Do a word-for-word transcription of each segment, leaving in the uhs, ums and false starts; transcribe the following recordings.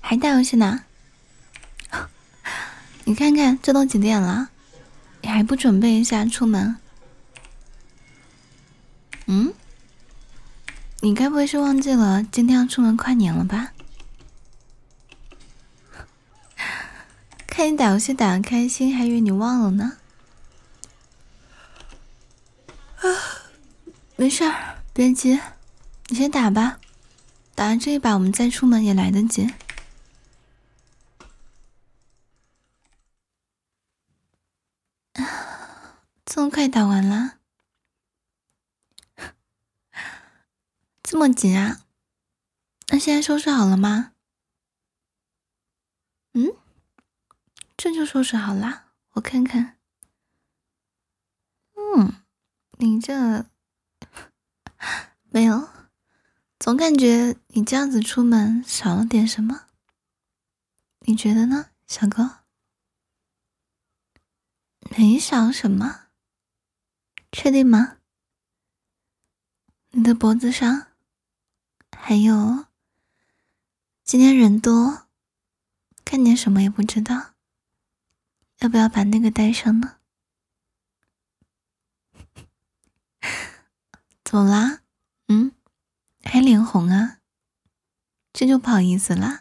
还打游戏呢？你看看这都几点了，你还不准备一下出门？嗯？你该不会是忘记了今天要出门跨年了吧？看你打游戏打得开心，还以为你忘了呢。啊，没事儿，别急，你先打吧，打完这一把我们再出门也来得及。这么快打完了？这么急啊？那现在收拾好了吗？嗯，这就收拾好了，我看看。嗯，你这没有，总感觉你这样子出门少了点什么，你觉得呢，小哥？没少什么？确定吗？你的脖子上，还有今天人多，看见什么也不知道，要不要把那个带上呢？怎么啦？嗯，还脸红啊？这就不好意思啦。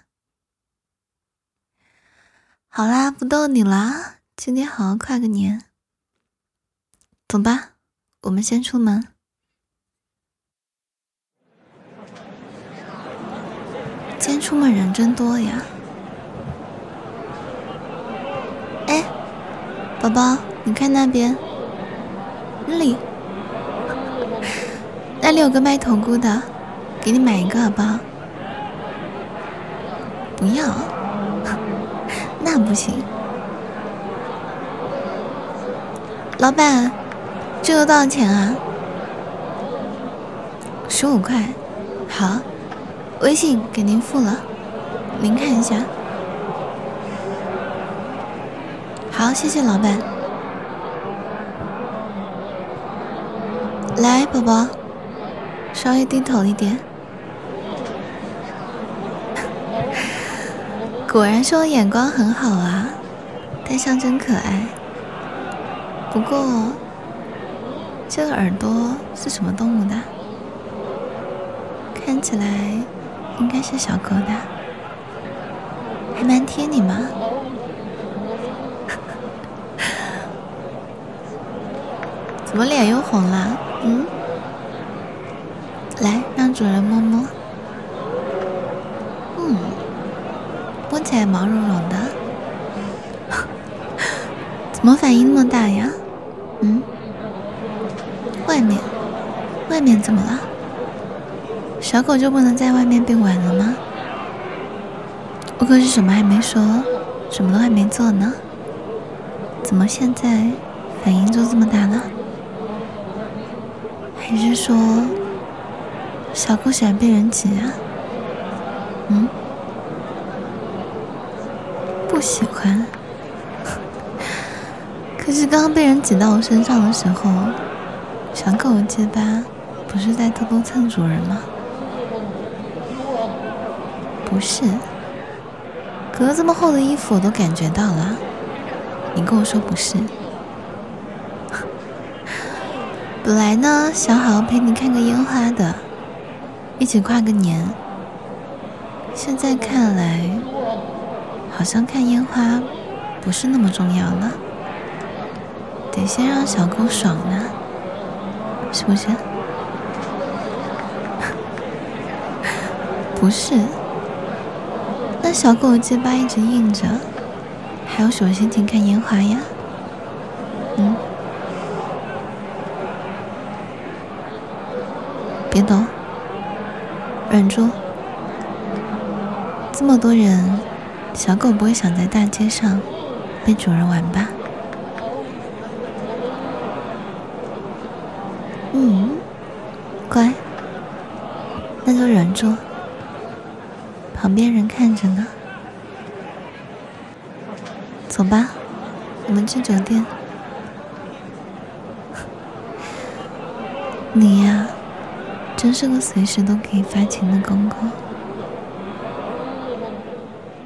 好啦，不逗你啦，今天好好跨个年。走吧，我们先出门。今天出门人真多呀。哎，宝宝，你看那边，那里，那里有个卖头菇的，给你买一个好不好？不要，那不行。老板，这个多少钱啊？十五块。好，微信给您付了，您看一下。好，谢谢老板。来，宝宝，稍微低头一点。果然是我眼光很好啊，戴上真可爱。不过，这个耳朵是什么动物的？看起来应该是小狗的，还蛮贴你嘛。怎么脸又红了？嗯，来，让主人摸摸。嗯，摸起来毛茸茸的。怎么反应那么大呀？嗯，外面，外面怎么了？小狗就不能在外面被玩了吗？我可是什么还没说，什么都还没做呢，怎么现在反应就这么大了？还是说小狗喜欢被人挤啊？嗯，不喜欢。可是刚刚被人挤到我身上的时候，小狗结巴不是在偷偷蹭主人吗？不是，隔这么厚的衣服我都感觉到了，你跟我说不是？本来呢，想好要陪你看个烟花的，一起跨个年。现在看来，好像看烟花不是那么重要了，得先让小狗爽呢，是不是？不是，那小狗的结巴一直硬着，还有什么心情看烟花呀？嗯。别动，忍住。这么多人，小狗不会想在大街上被主人玩吧？嗯，乖，那就忍住，旁边人看着呢。走吧，我们去酒店。你呀，真是个随时都可以发情的公公。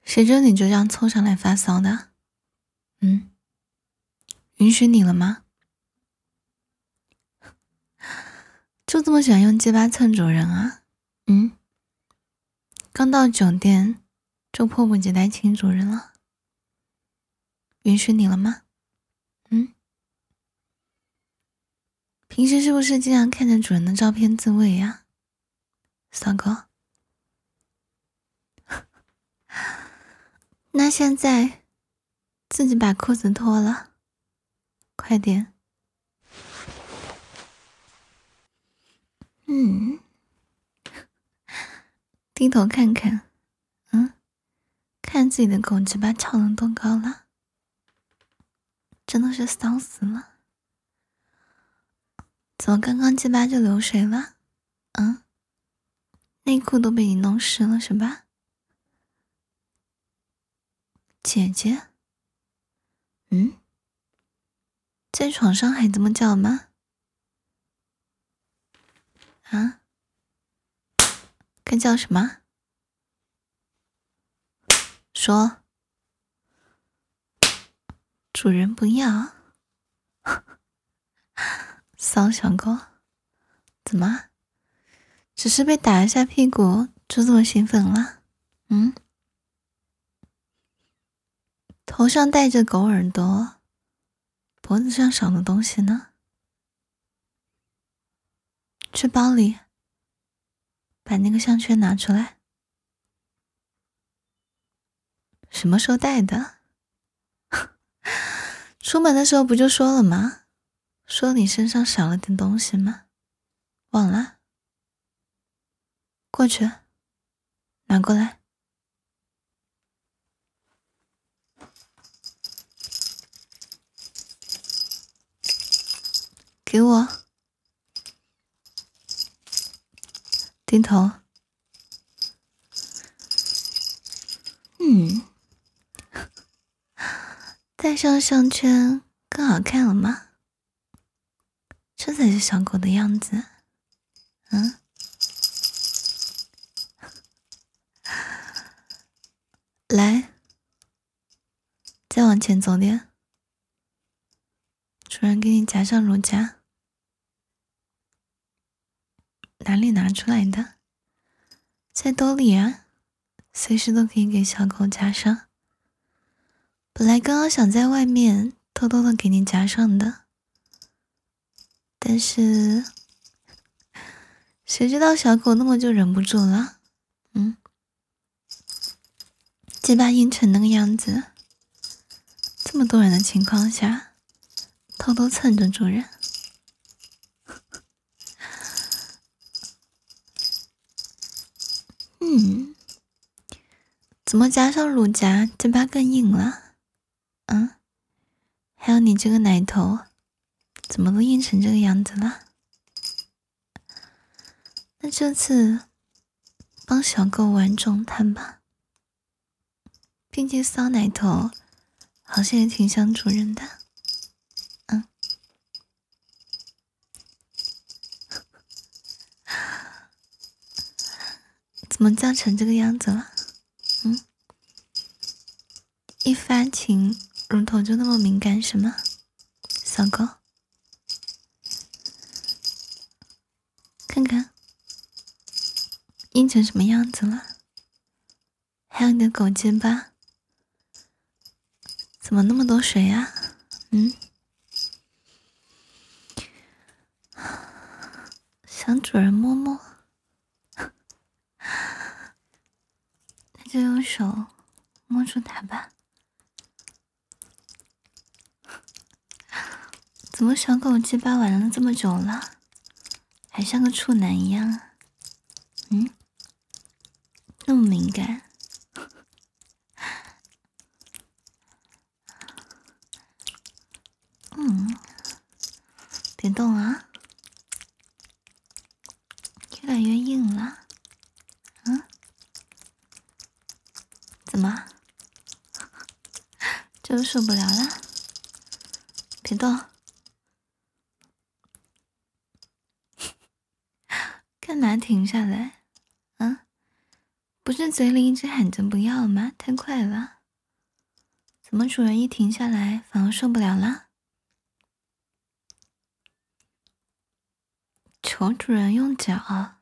谁知你就这样凑上来发骚的？嗯，允许你了吗？就这么喜欢用鸡巴蹭主人啊？嗯，刚到酒店就迫不及待亲主人了，允许你了吗？嗯，平时是不是经常看着主人的照片自慰呀、骚狗？那现在自己把裤子脱了，快点。嗯，低头看看，嗯，看自己的狗鸡巴翘得多高了，真的是骚死了。怎么刚刚鸡巴就流水了？嗯，内裤都被你弄湿了是吧？姐姐，嗯，在床上还这么叫吗？啊？该叫什么？说，主人不要。骚小狗，怎么？只是被打一下屁股就这么兴奋了？嗯？头上戴着狗耳朵，脖子上少的东西呢？去包里把那个项圈拿出来。什么时候戴的？出门的时候不就说了吗？说你身上少了点东西吗？忘了？过去，拿过来。给我。低头。嗯，戴上项圈更好看了吗？这才是小狗的样子。嗯，来，再往前走点。主人给你夹上乳夹。哪里拿出来的？在兜里啊，随时都可以给小狗夹上。本来刚刚想在外面偷偷的给你夹上的，但是谁知道小狗那么就忍不住了。嗯，鸡巴硬成那个样子，这么多人的情况下偷偷蹭着主人。嗯，怎么加上乳夹鸡巴更硬了？嗯，还有你这个奶头怎么都硬成这个样子了？那这次帮小狗玩重探吧，毕竟骚奶头好像也挺像主人的。嗯，怎么叫成这个样子了？嗯，一发情乳头就那么敏感是吗？小狗，看看硬成什么样子了？还有你的狗肩吧，怎么那么多水啊？嗯，想主人摸摸，那就用手摸住它吧。怎么小狗鸡巴玩了这么久了，还像个处男一样啊？嗯，那么敏感。嗯，别动啊，越来越硬了。嗯，怎么？就受不了了？别动。干嘛停下来？啊？ 不是嘴里一直喊着不要吗？太快了，怎么主人一停下来反而受不了了？求主人用脚，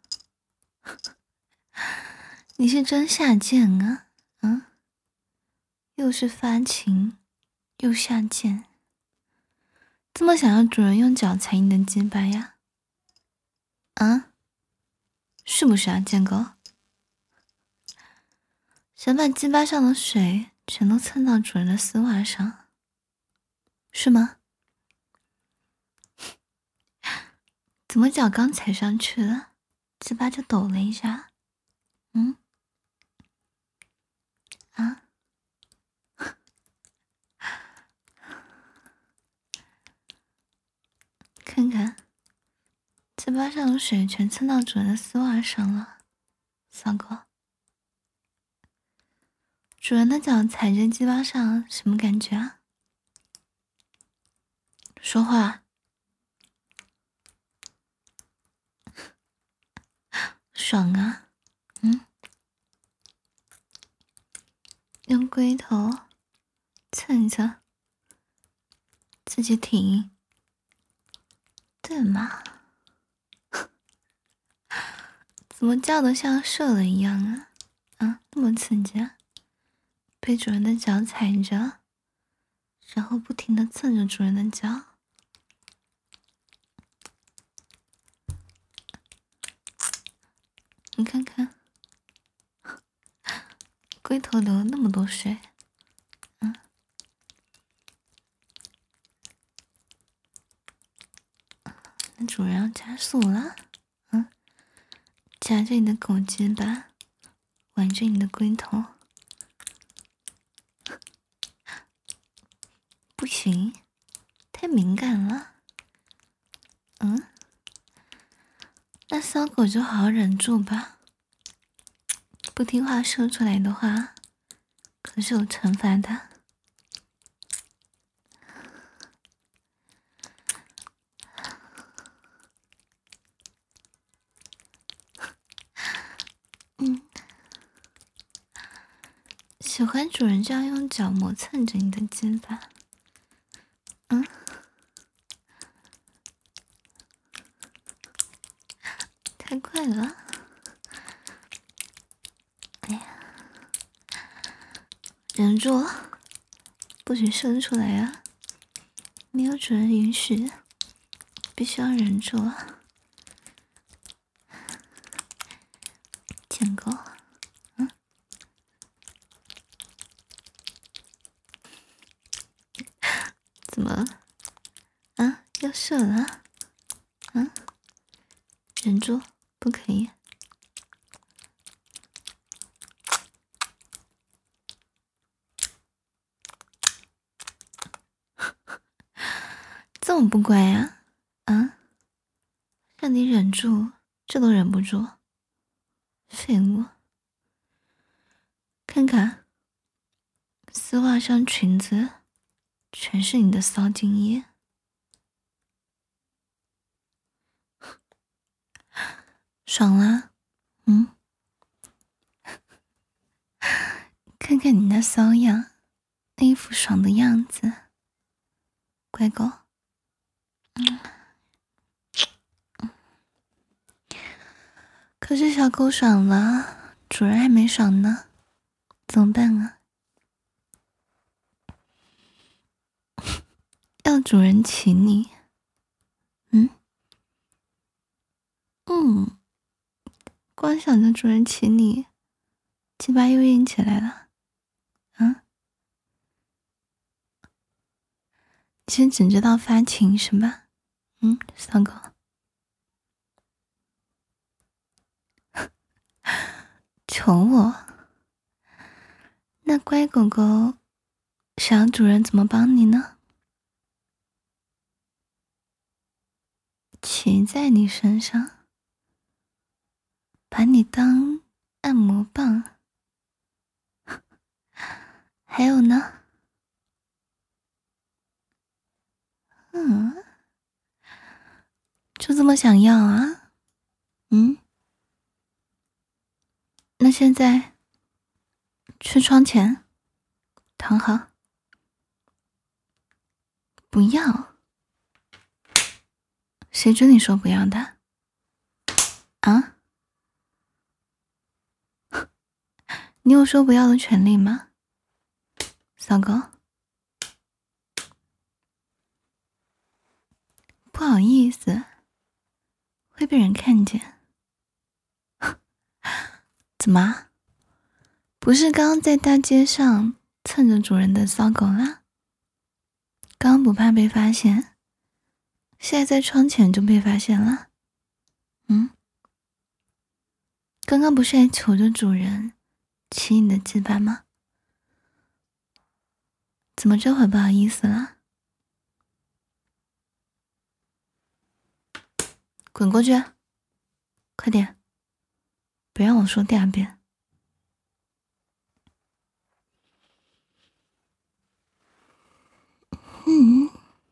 你是真下贱啊！嗯，又是发情，又下贱，这么想要主人用脚踩你的鸡巴呀？啊，是不是啊，贱狗？想把鸡巴上的水全都蹭到主人的丝袜上，是吗？怎么脚刚踩上去了，鸡巴就抖了一下？嗯，啊，看看，鸡巴上的水全蹭到主人的丝袜上了，小狗。主人的脚踩在鸡巴上，什么感觉啊？说话。爽啊，嗯，用龟头蹭着，自己挺，对嘛？怎么叫得像射了一样啊？啊，那么刺激啊！被主人的脚踩着，然后不停地蹭着主人的脚。你看看，龟头流了那么多水，嗯，那主人要加速了，嗯，夹着你的狗鸡巴，玩着你的龟头，不行，太敏感了，嗯，那骚狗就好好忍住吧，不听话射出来的话，可是有惩罚的。嗯，喜欢主人这样用脚磨蹭着你的肩膀，嗯，太快了，哎呀，忍住，不许射出来啊！没有主人允许，必须要忍住啊！贱狗，嗯，怎么了？啊，要射了？啊，忍住，不可以。这么不乖呀？啊，让你忍住，这都忍不住，废物！看看，丝袜上裙子全是你的骚精液，爽啦？嗯，看看你那骚样，那一副爽的样子，乖狗。嗯，可是小狗爽了，主人还没爽呢，怎么办啊？要主人骑你？嗯嗯，光想着主人骑你，鸡巴又硬起来了。啊，你是只知道发情是吧？嗯，小狗。求我？那乖狗狗想要主人怎么帮你呢？骑在你身上，把你当按摩棒。还有呢？嗯，就这么想要啊？嗯，那现在去窗前躺好。不要，谁准你说不要的啊？你有说不要的权利吗，小狗？不好意思，会被人看见。怎么？不是刚刚在大街上蹭着主人的骚狗啦？刚刚不怕被发现，现在在窗前就被发现了。嗯，刚刚不是还求着主人骑你的鸡巴吗？怎么这会不好意思了？滚过去，快点，不让我说第二遍。嗯，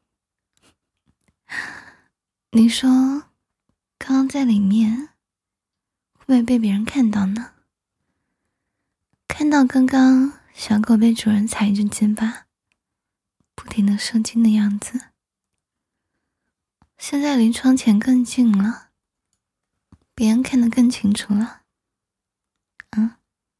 你说刚刚在里面会不会被别人看到呢？看到刚刚小狗被主人踩着肩膀不停的射精的样子，现在离窗前更近了，别人看得更清楚了。嗯，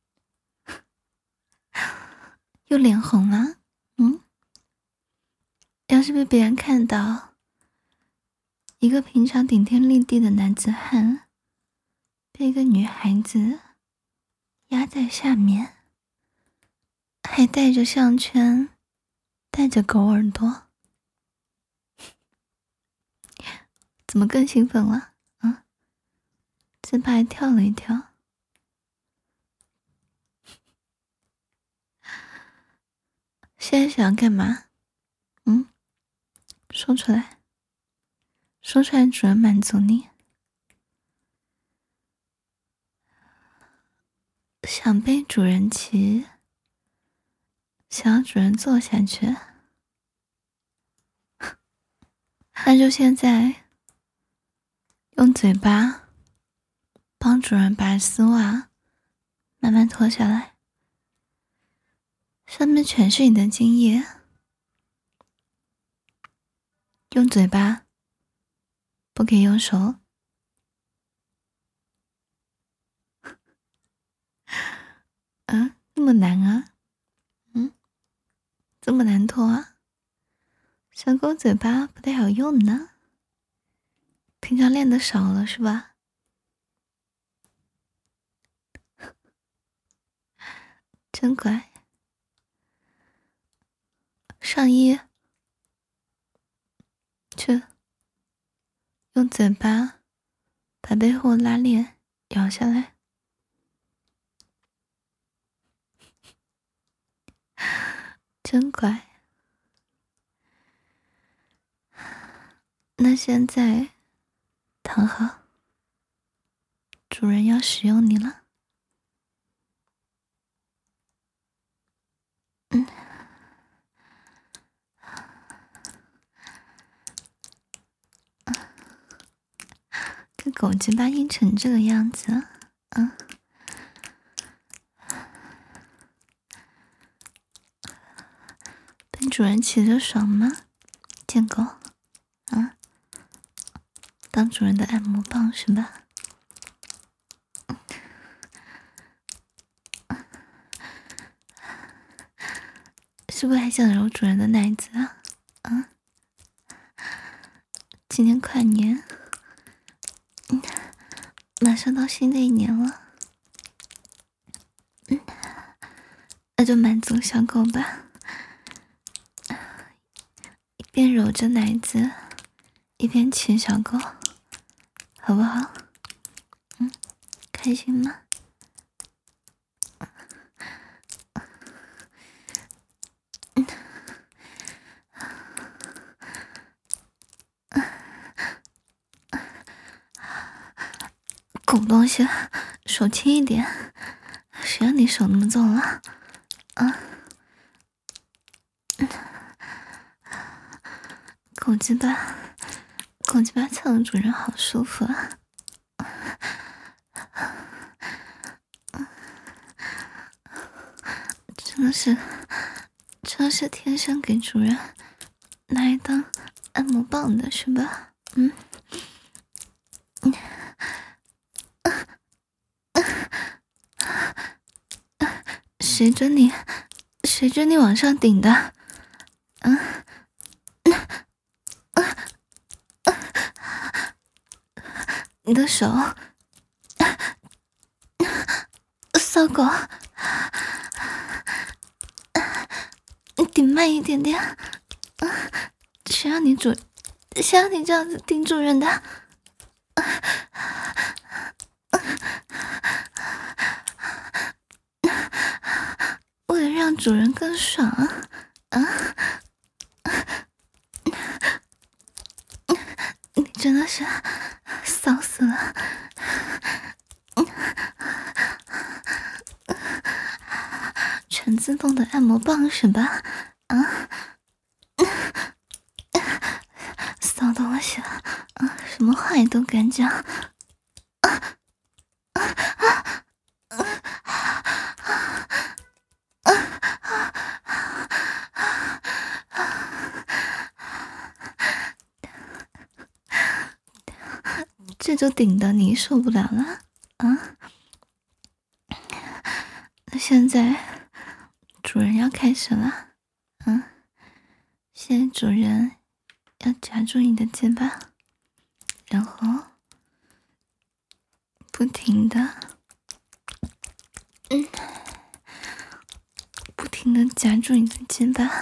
又脸红了。嗯，要是被别人看到，一个平常顶天立地的男子汉被一个女孩子压在下面，还戴着项圈，戴着狗耳朵，怎么更兴奋了啊？自拍还跳了一跳。现在想要干嘛？嗯，说出来，说出来，主人满足你。想被主人骑，想要主人坐下去，那就现在用嘴巴帮主人把丝袜慢慢脱下来，上面全是你的精液，用嘴巴，不可以用手。啊，那么难啊？嗯，这么难脱啊？小狗嘴巴不太好用呢，平常练的少了是吧？真乖。上衣，去，用嘴巴把背后拉链摇下来。真乖。那现在躺好，主人要使用你了。嗯，这狗鸡巴硬成这个样子，啊，被主人骑着爽吗？贱狗，啊，当主人的按摩棒是吧？是不是还想揉主人的奶子啊？啊，今年快年，嗯，马上到新的一年了，嗯，那就满足小狗吧，一边揉着奶子，一边亲小狗，好不好？嗯，开心吗？狗东西，手轻一点，谁让你手那么重了？啊！狗鸡巴，狗鸡巴蹭的主人好舒服啊！ 真的是，这是天生给主人拿来当按摩棒的是吧？嗯，谁准你？谁准你往上顶的？嗯，你的手，骚狗，你顶慢一点点。谁让你主，谁让你这样子顶主人的？为了让主人更爽啊！啊！你真的是骚死了！全自动的按摩棒是吧？啊！骚东西啊！什么话也都敢讲！啊啊啊这就顶得你受不了了啊！那现在主人要开始了，嗯，现在主人要夹住你的肩膀，然后不停的，嗯，不停的夹住你的肩膀。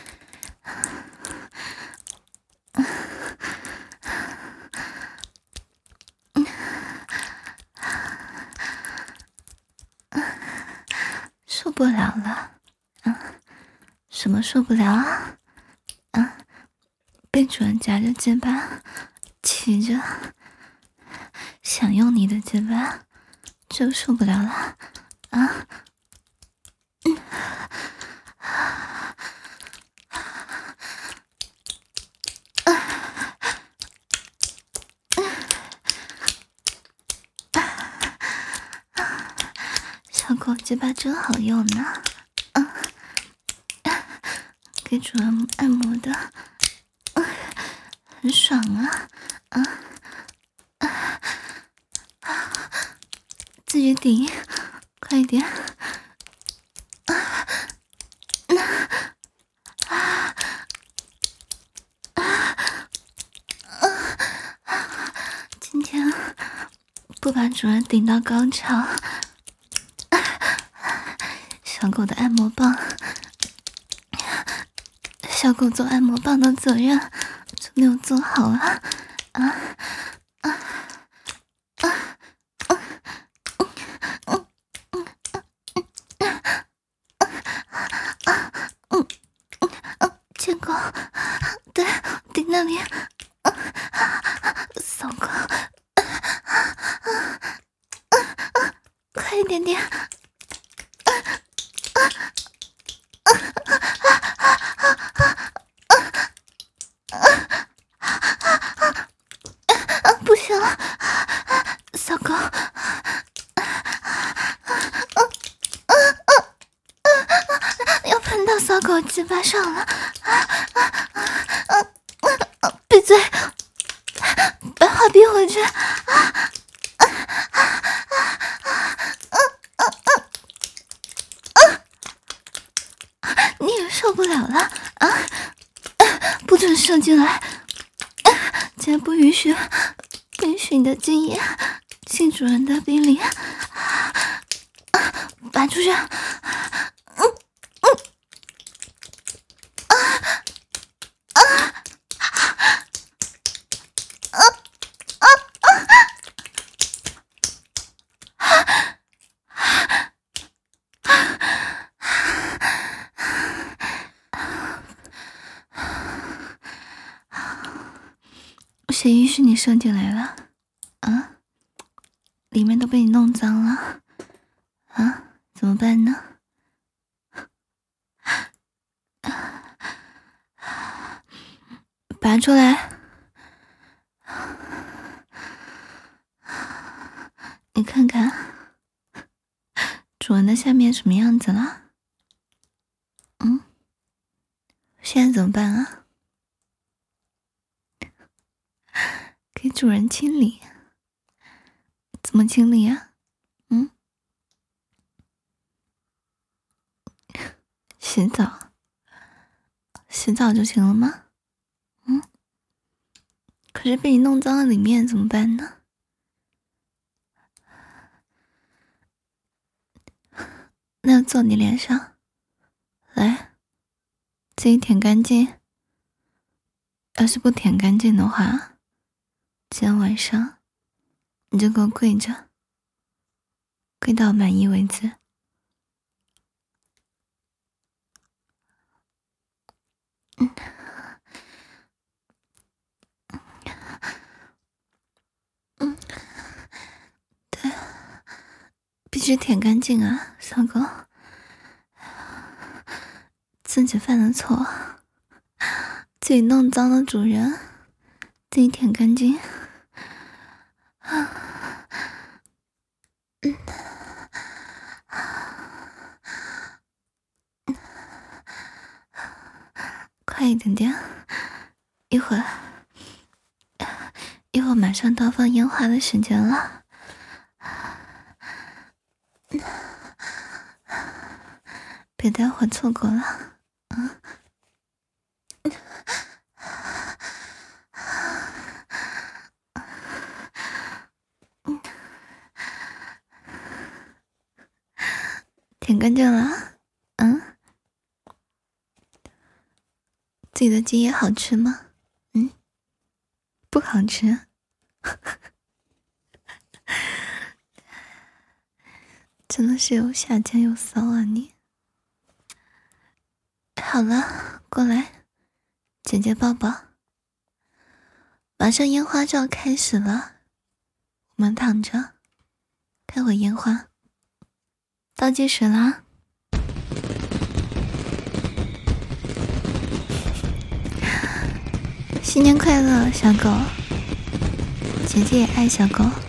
受不了了，啊，什么受不了啊？啊，被主人夹着肩膀，骑着，想用你的肩膀，就受不了了，啊，嗯，小狗肩膀真好用呢，啊，给主人按摩的，啊，很爽啊，啊，啊，自己顶，快一点，啊，啊，啊，啊，今天不把主人顶到高潮，小狗的按摩棒，小狗做按摩棒的责任就没有做好啊！啊啊啊啊！嗯嗯嗯嗯，贱狗，对，顶那里，骚狗，快一点点！不行了，小狗，要喷到小狗鸡巴上了！闭嘴，把话闭回去！你也受不了了啊！不准射进来！姐不允许，不允许你的精液进主人的逼里，拔出去！嗯嗯啊啊啊啊谁允许你射进来了？啊，里面都被你弄脏了，啊，怎么办呢？拔出来！你看看主人的下面什么样子了？ 现在怎么办啊？给主人清理？怎么清理啊？嗯？洗澡？洗澡就行了吗？嗯？可是被你弄脏了里面怎么办呢？那坐你脸上，来，自己舔干净。要是不舔干净的话，今天晚上你就给我跪着，跪到满意为止。嗯，嗯，对，必须舔干净啊，小狗。自己犯的错，自己弄脏了主人，自己舔干净。嗯，快一点点，一会儿，一会儿马上到放烟花的时间了。别待会儿错过了。嗯，舔干净了。嗯，自己的鸡也好吃吗？嗯，不好吃。真的是又下贱又骚啊你！好了，过来，姐姐抱抱。马上烟花就要开始了，我们躺着开会烟花。倒计时啦！新年快乐，小狗！姐姐也爱小狗。